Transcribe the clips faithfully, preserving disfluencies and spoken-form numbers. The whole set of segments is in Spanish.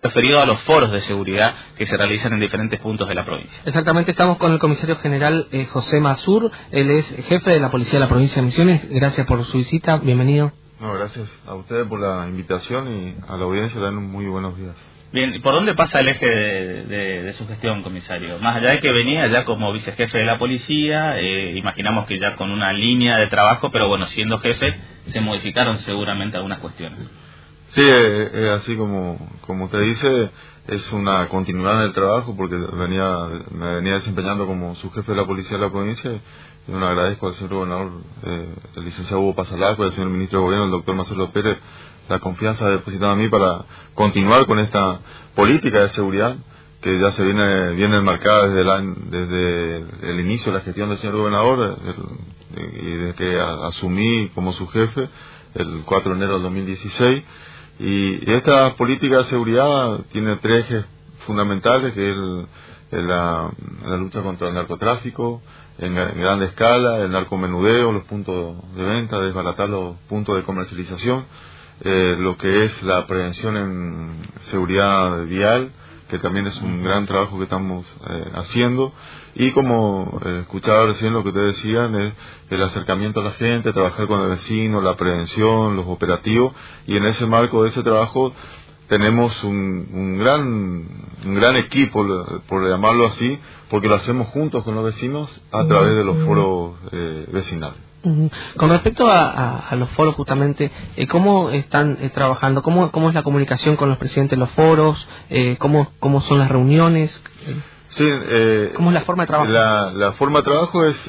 referido a los foros de seguridad que se realizan en diferentes puntos de la provincia. Exactamente, estamos con el comisario general eh, José Mazur, él es jefe de la Policía de la Provincia de Misiones. Gracias por su visita, bienvenido. No, gracias a ustedes por la invitación y a la audiencia también muy buenos días. Bien, ¿por dónde pasa el eje de, de, de su gestión, comisario? Más allá de que venía ya como vicejefe de la policía, eh, imaginamos que ya con una línea de trabajo, pero bueno, siendo jefe, se modificaron seguramente algunas cuestiones. Sí, es, es así como, como usted dice, es una continuidad del trabajo porque venía me venía desempeñando como su jefe de la policía de la provincia y bueno, agradezco al señor gobernador, eh, el licenciado Hugo Pasalaco, al señor ministro de Gobierno, el doctor Marcelo Pérez, la confianza depositada en mí para continuar con esta política de seguridad que ya se viene viene enmarcada desde, la, desde el inicio de la gestión del señor gobernador el, y desde que a, asumí como su jefe el cuatro de enero del dos mil dieciséis. Y esta política de seguridad tiene tres ejes fundamentales, que es el, el, la, la lucha contra el narcotráfico en, en gran escala, el narcomenudeo, los puntos de venta, desbaratar los puntos de comercialización, eh, lo que es la prevención en seguridad vial, que también es un gran trabajo que estamos eh, haciendo, y como eh, escuchaba recién lo que ustedes decían, es el acercamiento a la gente, trabajar con el vecino, la prevención, los operativos, y en ese marco de ese trabajo tenemos un, un gran un gran equipo, por llamarlo así, porque lo hacemos juntos con los vecinos a través de los foros eh, vecinales. Con respecto a, a, a los foros, justamente, eh, ¿cómo están eh, trabajando? ¿Cómo, ¿Cómo es la comunicación con los presidentes de los foros? Eh, ¿cómo, ¿Cómo son las reuniones? Sí, eh, ¿Cómo es la forma de trabajo? La, la forma de trabajo es, eh,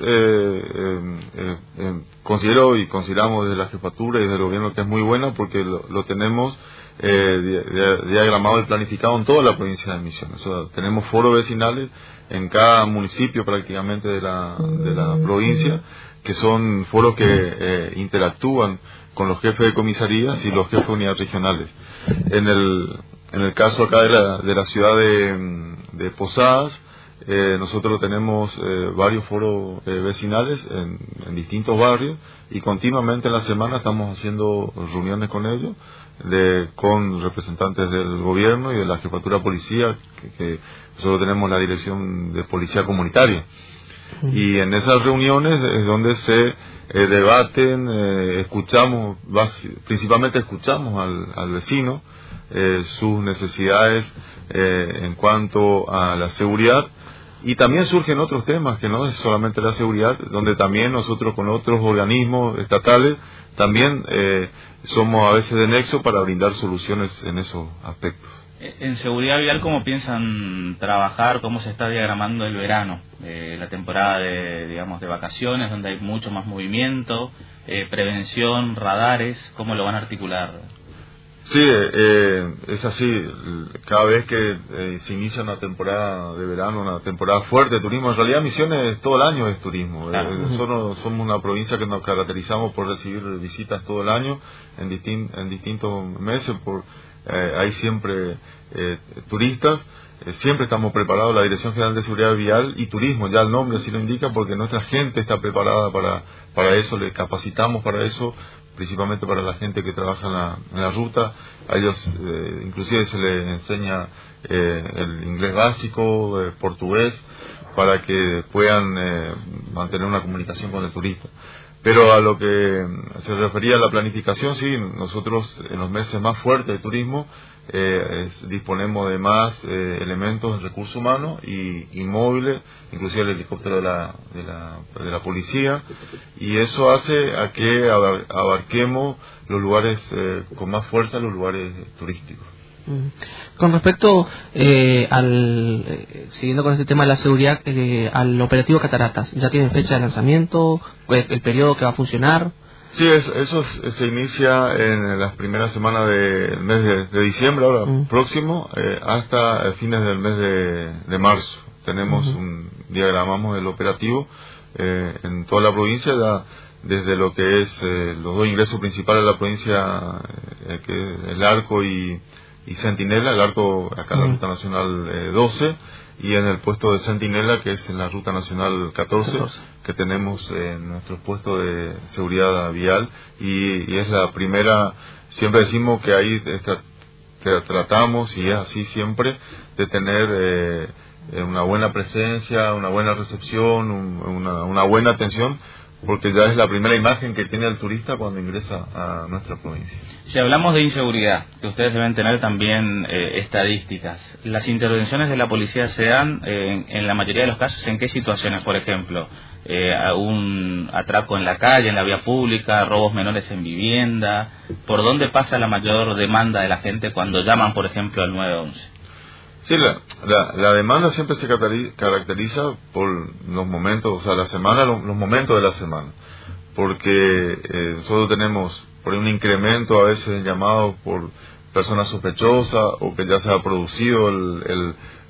eh, eh, considero y consideramos desde la jefatura y desde el gobierno que es muy buena porque lo, lo tenemos eh, diagramado y planificado en toda la provincia de Misiones. O sea, tenemos foros vecinales en cada municipio prácticamente de la, de la provincia, que son foros que eh, interactúan con los jefes de comisarías y los jefes de unidades regionales. En el, en el caso acá de la, de la ciudad de, de Posadas, eh, nosotros tenemos eh, varios foros eh, vecinales en, en distintos barrios y continuamente en la semana estamos haciendo reuniones con ellos, de, con representantes del gobierno y de la jefatura de policía, que, que nosotros tenemos la dirección de policía comunitaria. Y en esas reuniones es donde se eh, debaten, eh, escuchamos, principalmente escuchamos al, al vecino, eh, sus necesidades eh, en cuanto a la seguridad, y también surgen otros temas que no es solamente la seguridad, donde también nosotros con otros organismos estatales también eh, somos a veces de nexo para brindar soluciones en esos aspectos. En seguridad vial, ¿cómo piensan trabajar? ¿Cómo se está diagramando el verano? Eh, la temporada de, digamos, de vacaciones, donde hay mucho más movimiento, eh, prevención, radares, ¿cómo lo van a articular? Sí, eh, es así. Cada vez que eh, se inicia una temporada de verano, una temporada fuerte de turismo, en realidad Misiones todo el año es turismo. Claro. Eh, nosotros somos una provincia que nos caracterizamos por recibir visitas todo el año, en, distin en distintos meses, por Eh, hay siempre eh, turistas, eh, siempre estamos preparados, la Dirección General de Seguridad Vial y Turismo, ya el nombre así lo indica, porque nuestra gente está preparada para, para eso, le capacitamos para eso, principalmente para la gente que trabaja en la, en la ruta. A ellos eh, inclusive se les enseña eh, el inglés básico, eh, portugués, para que puedan eh, mantener una comunicación con el turista. Pero a lo que se refería a la planificación, sí, nosotros en los meses más fuertes de turismo eh, es, disponemos de más eh, elementos de recursos humanos y, y móviles, inclusive el helicóptero de la, de, la, de la policía, y eso hace a que abarquemos los lugares eh, con más fuerza, los lugares turísticos. Con respecto eh, al, eh, siguiendo con este tema de la seguridad, eh, al operativo Cataratas, ¿ya tienen fecha de lanzamiento? ¿El, el periodo que va a funcionar? Sí, eso, eso se inicia en las primeras semanas del mes de, de diciembre, ahora mm. próximo, eh, hasta fines del mes de, de marzo. Tenemos uh-huh. un, diagramamos el operativo eh, en toda la provincia, ya desde lo que es eh, los dos ingresos principales de la provincia, eh, que es el Arco y y Centinela, el Arco acá en la Ruta Nacional eh, doce, y en el puesto de Centinela, que es en la Ruta Nacional catorce, catorce. Que tenemos en eh, nuestro puesto de seguridad vial, y, y es la primera, siempre decimos que hay esta que tratamos, y es así siempre, de tener eh, una buena presencia, una buena recepción, un, una, una buena atención, porque ya es la primera imagen que tiene el turista cuando ingresa a nuestra provincia. Si hablamos de inseguridad, que ustedes deben tener también eh, estadísticas, ¿las intervenciones de la policía se dan eh, en, en la mayoría de los casos en qué situaciones? Por ejemplo, eh, un atraco en la calle, en la vía pública, robos menores en vivienda. ¿Por dónde pasa la mayor demanda de la gente cuando llaman, por ejemplo, al nueve once? Sí, la, la, la demanda siempre se caracteriza por los momentos, o sea, la semana, los, los momentos de la semana, porque eh, nosotros tenemos por un incremento a veces en llamados por personas sospechosas, o que ya se ha producido el, el,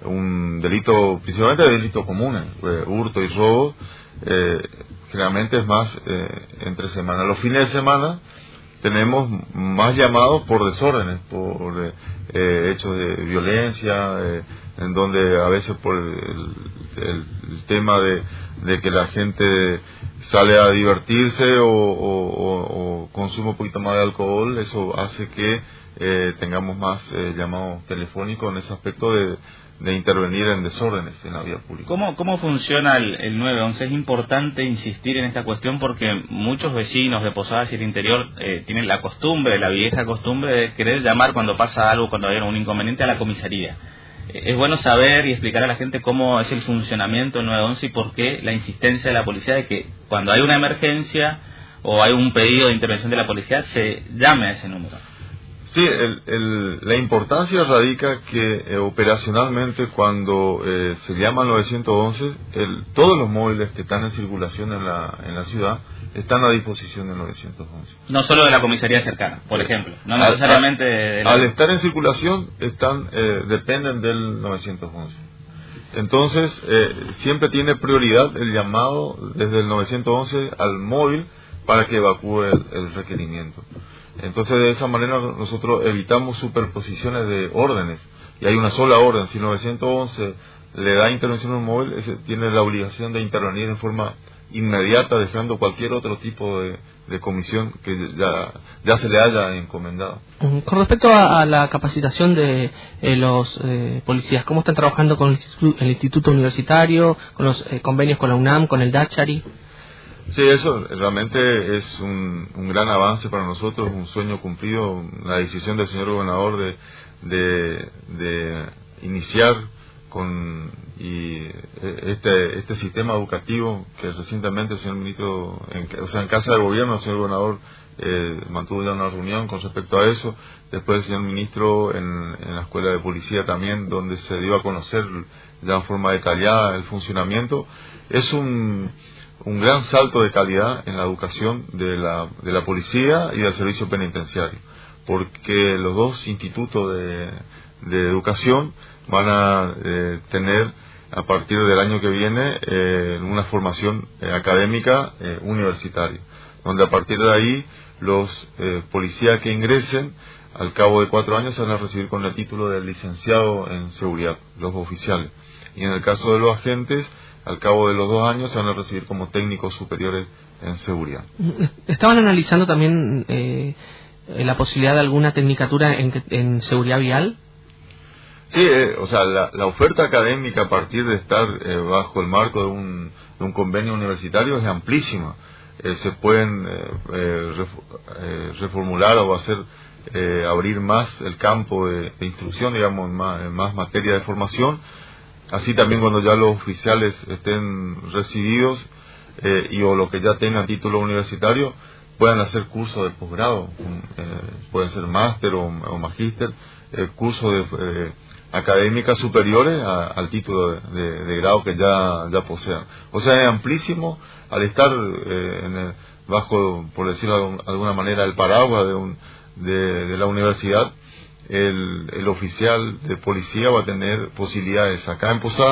un delito, principalmente delitos comunes, eh, hurto y robo, eh, generalmente es más eh, entre semana. Los fines de semana tenemos más llamados por desórdenes, por eh, eh, hechos de violencia, eh, en donde a veces por el, el, el tema de, de que la gente sale a divertirse o, o, o, o consume un poquito más de alcohol, eso hace que eh, tengamos más eh, llamados telefónicos en ese aspecto de, de intervenir en desórdenes en la vía pública. ¿Cómo, cómo funciona el, el nueve once? Es importante insistir en esta cuestión porque muchos vecinos de Posadas y el interior eh, tienen la costumbre, la vieja costumbre de querer llamar cuando pasa algo, cuando hay un inconveniente, a la comisaría. Eh, es bueno saber y explicar a la gente cómo es el funcionamiento del nueve once y por qué la insistencia de la policía de que cuando hay una emergencia o hay un pedido de intervención de la policía se llame a ese número. Sí, el, el, la importancia radica que eh, operacionalmente cuando eh, se llama al nueve once, el, todos los móviles que están en circulación en la, en la ciudad están a disposición del nueve once. No solo de la comisaría cercana, por ejemplo, no necesariamente... Al, de la... al estar en circulación, están eh, dependen del nueve once. Entonces, eh, siempre tiene prioridad el llamado desde el nueve once al móvil para que evacúe el, el requerimiento. Entonces, de esa manera nosotros evitamos superposiciones de órdenes, y hay una sola orden. Si nueve once le da intervención a un móvil, ese tiene la obligación de intervenir en forma inmediata, dejando cualquier otro tipo de, de comisión que ya, ya se le haya encomendado. Con respecto a, a la capacitación de eh, los eh, policías, ¿cómo están trabajando con el instituto, el instituto universitario, con los eh, convenios con la UNAM, con el Dachari? Sí, eso realmente es un, un gran avance para nosotros, un sueño cumplido, la decisión del señor gobernador de, de, de iniciar con y este este sistema educativo que recientemente el señor ministro, en, o sea, en Casa de Gobierno, el señor gobernador eh, mantuvo ya una reunión con respecto a eso, después el señor ministro en, en la escuela de policía también, donde se dio a conocer ya en forma detallada el funcionamiento. Es un un gran salto de calidad en la educación de la, de la policía y del servicio penitenciario, porque los dos institutos de, de educación van a eh, tener a partir del año que viene eh, una formación eh, académica eh, universitaria, donde a partir de ahí los eh, policías que ingresen al cabo de cuatro años se van a recibir con el título de licenciado en seguridad, los oficiales, y en el caso de los agentes, al cabo de los dos años se van a recibir como técnicos superiores en seguridad. ¿Estaban analizando también eh, la posibilidad de alguna tecnicatura en, en seguridad vial? Sí, eh, o sea, la, la oferta académica a partir de estar eh, bajo el marco de un, de un convenio universitario es amplísima. Eh, se pueden eh, eh, ref, eh, reformular o hacer eh, abrir más el campo de, de instrucción, digamos, en más, en más materia de formación. Así también cuando ya los oficiales estén recibidos eh, y o los que ya tengan título universitario puedan hacer cursos de posgrado, eh, pueden ser máster o, o magíster, eh, cursos de eh, académicas superiores a, al título de, de, de grado que ya, ya posean. O sea, es amplísimo al estar eh, en el, bajo, por decirlo de alguna manera, el paraguas de, un, de, de la universidad. El, el oficial de policía va a tener posibilidades acá en Posada,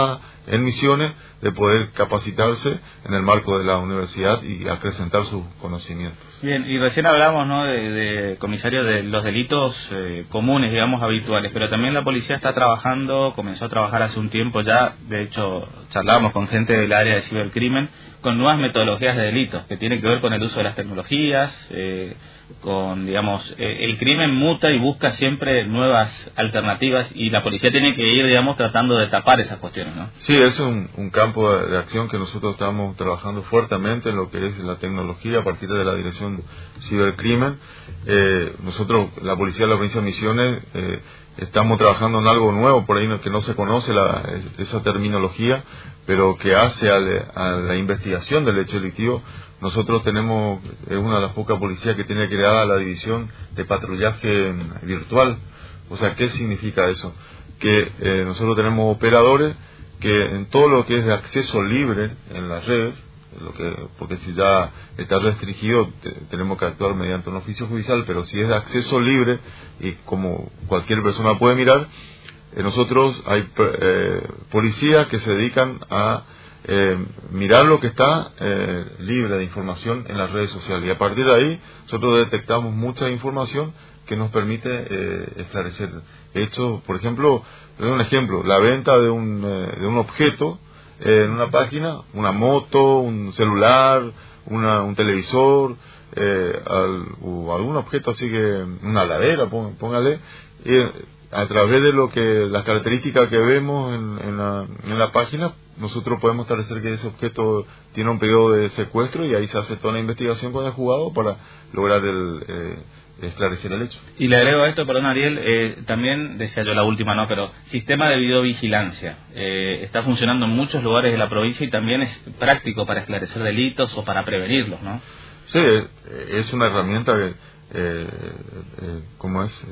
en Misiones, de poder capacitarse en el marco de la universidad y acrecentar sus conocimientos. Bien, y recién hablamos, ¿no?, de, de comisario, de los delitos eh, comunes, digamos, habituales, pero también la policía está trabajando, comenzó a trabajar hace un tiempo ya, de hecho charlábamos con gente del área de cibercrimen, con nuevas metodologías de delitos, que tienen que ver con el uso de las tecnologías, eh, con, digamos, eh, el crimen muta y busca siempre nuevas alternativas, y la policía tiene que ir, digamos, tratando de tapar esas cuestiones, ¿no? Sí, es un, un campo de, de acción que nosotros estamos trabajando fuertemente en lo que es la tecnología a partir de la Dirección Cibercrimen. Eh, nosotros, la Policía de la Provincia de Misiones, eh, estamos trabajando en algo nuevo, por ahí no, que no se conoce la, esa terminología, pero que hace a, le, a la investigación del hecho delictivo. Nosotros tenemos, es una de las pocas policías que tiene creada la división de patrullaje virtual. O sea, ¿qué significa eso? Que eh, nosotros tenemos operadores que en todo lo que es de acceso libre en las redes, lo que, porque si ya está restringido te, tenemos que actuar mediante un oficio judicial, pero si es de acceso libre y como cualquier persona puede mirar, eh, nosotros hay eh, policías que se dedican a eh, mirar lo que está eh, libre de información en las redes sociales, y a partir de ahí nosotros detectamos mucha información que nos permite eh, esclarecer hechos. Por ejemplo, le doy un ejemplo, la venta de un, eh, de un objeto eh, en una página, una moto, un celular, una, un televisor, eh, al, o algún objeto así que, una ladera, póngale, y a través de lo que las características que vemos en, en, la, en la página, nosotros podemos establecer que ese objeto tiene un periodo de secuestro, y ahí se hace toda la investigación con el juzgado para lograr el eh, esclarecer el hecho. Y le agrego a esto, perdón Ariel, eh, también decía yo la última, no, pero sistema de videovigilancia eh, está funcionando en muchos lugares de la provincia y también es práctico para esclarecer delitos o para prevenirlos, ¿no? Sí, es una herramienta que, eh, eh, ¿cómo es?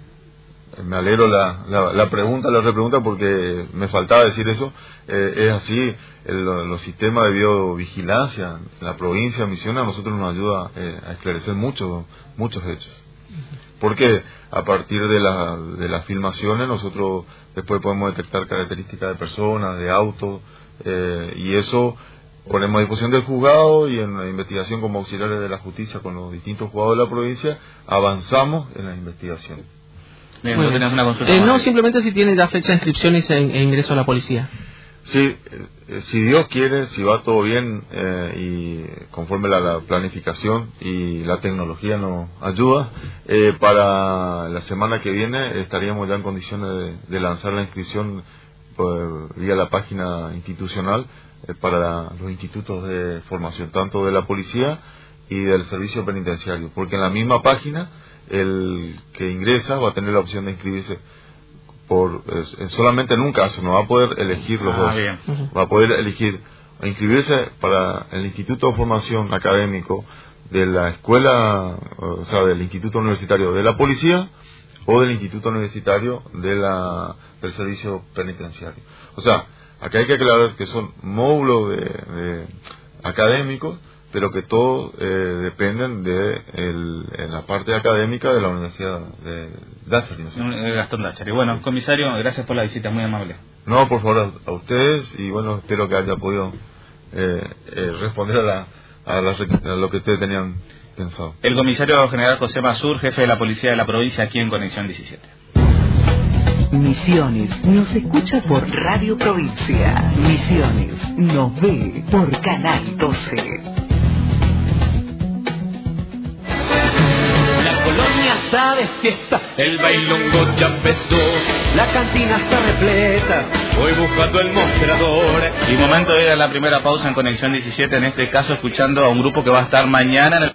Eh, me alegro la, la, la pregunta, la repregunta, porque me faltaba decir eso. Eh, es así, el, los sistemas de videovigilancia en la provincia de Misiones a nosotros nos ayuda eh, a esclarecer muchos muchos hechos. Porque a partir de, la, de las filmaciones nosotros después podemos detectar características de personas, de autos, eh, y eso ponemos a disposición del juzgado, y en la investigación como auxiliares de la justicia con los distintos juzgados de la provincia avanzamos en las investigaciones. Bien, bueno, ¿tienes una consulta? Eh, no, simplemente si tiene ya fecha de inscripciones e, e ingreso a la policía. Sí, eh, si Dios quiere, si va todo bien eh, y conforme la, la planificación y la tecnología nos ayuda, eh, para la semana que viene estaríamos ya en condiciones de, de lanzar la inscripción pues, vía la página institucional eh, para los institutos de formación, tanto de la policía y del servicio penitenciario, porque en la misma página el que ingresa va a tener la opción de inscribirse por eh, solamente en un caso, no va a poder elegir los ah, dos, bien. Va a poder elegir inscribirse para el Instituto de Formación Académico de la escuela, o sea, del Instituto Universitario de la Policía o del Instituto Universitario de la del Servicio Penitenciario. O sea, acá hay que aclarar que son módulos de, de académicos, pero que todos eh, dependen de el, en la parte académica de la Universidad de Dáchari, ¿no? Gastón Dáchari. Bueno, comisario, gracias por la visita, muy amable. No, por favor, a, a ustedes, y bueno, espero que haya podido eh, eh, responder a, la, a, la, a lo que ustedes tenían pensado. El comisario general José Mazur, jefe de la policía de la provincia, aquí en Conexión diecisiete. Misiones nos escucha por Radio Provincia. Misiones nos ve por Canal doce. Está de fiesta, el bailongo ya empezó, la cantina está repleta, voy buscando el mostrador. Y momento de ir a la primera pausa en Conexión diecisiete, en este caso escuchando a un grupo que va a estar mañana en el